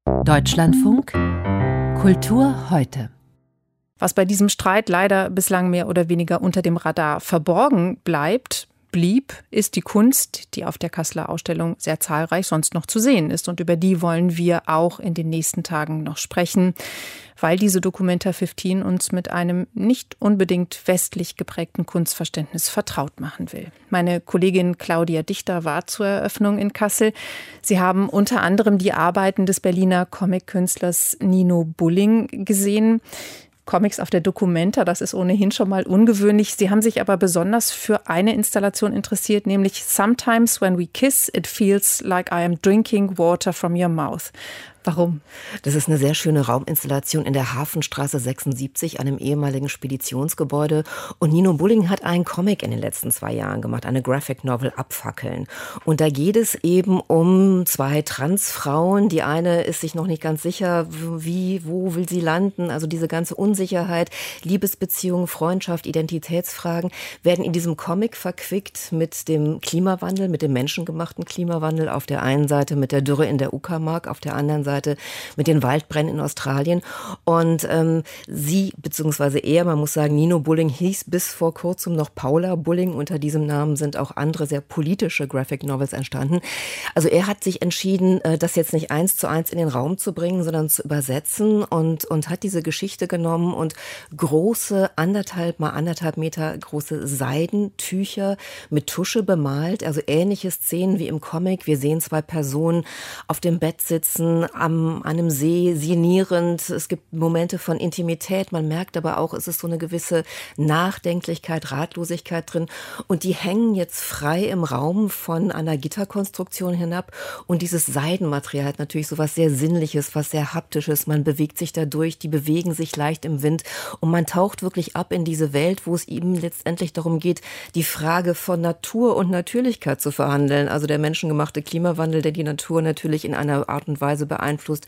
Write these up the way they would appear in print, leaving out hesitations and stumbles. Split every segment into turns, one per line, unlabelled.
Deutschlandfunk Kultur heute.
Was bei diesem Streit leider bislang mehr oder weniger unter dem Radar verborgen blieb, ist die Kunst, die auf der Kasseler Ausstellung sehr zahlreich sonst noch zu sehen ist. Und über die wollen wir auch in den nächsten Tagen noch sprechen, weil diese Documenta 15 uns mit einem nicht unbedingt westlich geprägten Kunstverständnis vertraut machen will. Meine Kollegin Claudia Dichter war zur Eröffnung in Kassel. Sie haben unter anderem die Arbeiten des Berliner Comic-Künstlers Nino Bulling gesehen. Comics auf der Documenta, das ist ohnehin schon mal ungewöhnlich. Sie haben sich aber besonders für eine Installation interessiert, nämlich Sometimes when we kiss, it feels like I am drinking water from your mouth. Warum?
Das ist eine sehr schöne Rauminstallation in der Hafenstraße 76, einem ehemaligen Speditionsgebäude. Und Nino Bulling hat einen Comic in den letzten 2 Jahren gemacht, eine Graphic Novel Abfackeln. Und da geht es eben um 2 Transfrauen. Die eine ist sich noch nicht ganz sicher, wo will sie landen. Also diese ganze Unsicherheit, Liebesbeziehungen, Freundschaft, Identitätsfragen werden in diesem Comic verquickt mit dem Klimawandel, mit dem menschengemachten Klimawandel. Auf der einen Seite mit der Dürre in der Uckermark, auf der anderen Seite mit den Waldbränden in Australien. Und sie, beziehungsweise er, man muss sagen, Nino Bulling hieß bis vor kurzem noch Paula Bulling. Unter diesem Namen sind auch andere sehr politische Graphic Novels entstanden. Also er hat sich entschieden, das jetzt nicht 1:1 in den Raum zu bringen, sondern zu übersetzen und hat diese Geschichte genommen und große 1,5 mal 1,5 Meter große Seidentücher mit Tusche bemalt. Also ähnliche Szenen wie im Comic. Wir sehen 2 Personen auf dem Bett sitzen, an einem See, sinnierend. Es gibt Momente von Intimität. Man merkt aber auch, es ist so eine gewisse Nachdenklichkeit, Ratlosigkeit drin. Und die hängen jetzt frei im Raum von einer Gitterkonstruktion hinab. Und dieses Seidenmaterial hat natürlich so was sehr Sinnliches, was sehr Haptisches. Man bewegt sich dadurch, die bewegen sich leicht im Wind. Und man taucht wirklich ab in diese Welt, wo es eben letztendlich darum geht, die Frage von Natur und Natürlichkeit zu verhandeln. Also der menschengemachte Klimawandel, der die Natur natürlich in einer Art und Weise beeinflusst,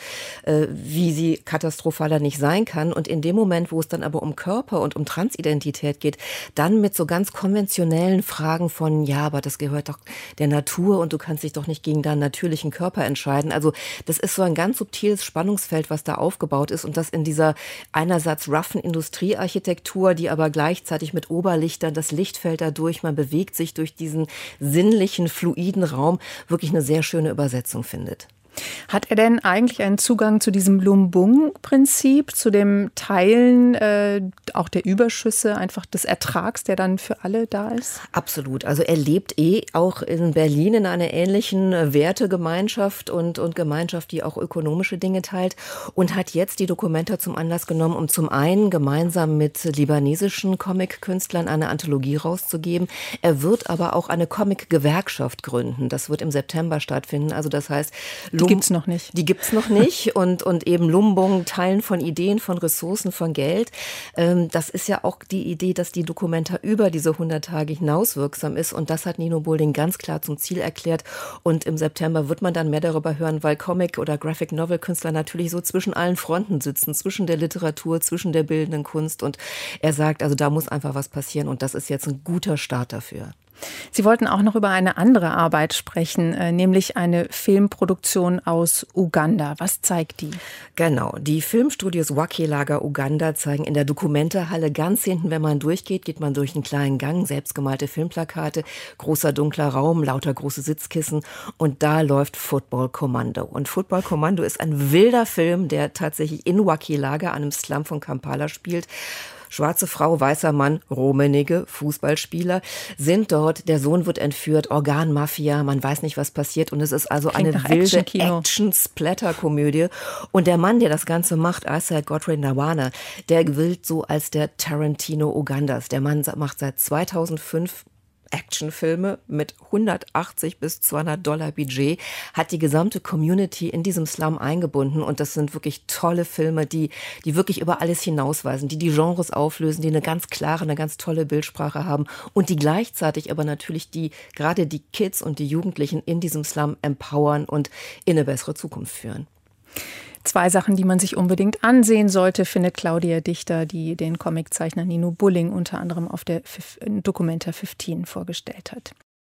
wie sie katastrophaler nicht sein kann. Und in dem Moment, wo es dann aber um Körper und um Transidentität geht, dann mit so ganz konventionellen Fragen von, ja, aber das gehört doch der Natur und du kannst dich doch nicht gegen deinen natürlichen Körper entscheiden. Also das ist so ein ganz subtiles Spannungsfeld, was da aufgebaut ist und das in dieser einerseits roughen Industriearchitektur, die aber gleichzeitig mit Oberlichtern, das Licht fällt dadurch, man bewegt sich durch diesen sinnlichen, fluiden Raum, wirklich eine sehr schöne Übersetzung findet.
Hat er denn eigentlich einen Zugang zu diesem Lumbung-Prinzip, zu dem Teilen auch der Überschüsse, einfach des Ertrags, der dann für alle da ist?
Absolut. Also er lebt auch in Berlin in einer ähnlichen Wertegemeinschaft und Gemeinschaft, die auch ökonomische Dinge teilt und hat jetzt die Documenta zum Anlass genommen, um zum einen gemeinsam mit libanesischen Comic-Künstlern eine Anthologie rauszugeben. Er wird aber auch eine Comic-Gewerkschaft gründen. Das wird im September stattfinden. Also das heißt,
die gibt's noch nicht.
Die gibt's noch nicht und eben Lumbung, Teilen von Ideen, von Ressourcen, von Geld. Das ist ja auch die Idee, dass die Documenta über diese 100 Tage hinaus wirksam ist und das hat Nino Bulling ganz klar zum Ziel erklärt und im September wird man dann mehr darüber hören, weil Comic- oder Graphic-Novel-Künstler natürlich so zwischen allen Fronten sitzen, zwischen der Literatur, zwischen der bildenden Kunst und er sagt, also da muss einfach was passieren und das ist jetzt ein guter Start dafür.
Sie wollten auch noch über eine andere Arbeit sprechen, nämlich eine Filmproduktion aus Uganda. Was zeigt die?
Genau, die Filmstudios Wakilaga Uganda zeigen in der Documenta-Halle ganz hinten, wenn man durchgeht, geht man durch einen kleinen Gang, selbstgemalte Filmplakate, großer dunkler Raum, lauter große Sitzkissen und da läuft Football Commando. Und Football Commando ist ein wilder Film, der tatsächlich in Wakilaga, einem Slum von Kampala spielt. Schwarze Frau, weißer Mann, Rummenigge, Fußballspieler sind dort. Der Sohn wird entführt, Organmafia, man weiß nicht, was passiert. Und es ist also eine wilde Action-Splatter-Komödie. Und der Mann, der das Ganze macht, Isaac Godfrey Nawana, der gilt so als der Tarantino Ugandas. Der Mann macht seit 2005 Actionfilme mit $180 bis $200 Budget, hat die gesamte Community in diesem Slum eingebunden und das sind wirklich tolle Filme, die wirklich über alles hinausweisen, die Genres auflösen, die eine ganz klare, eine ganz tolle Bildsprache haben und die gleichzeitig aber natürlich gerade die Kids und die Jugendlichen in diesem Slum empowern und in eine bessere Zukunft führen.
2 Sachen, die man sich unbedingt ansehen sollte, findet Claudia Dichter, die den Comiczeichner Nino Bulling unter anderem auf der Documenta 15 vorgestellt hat.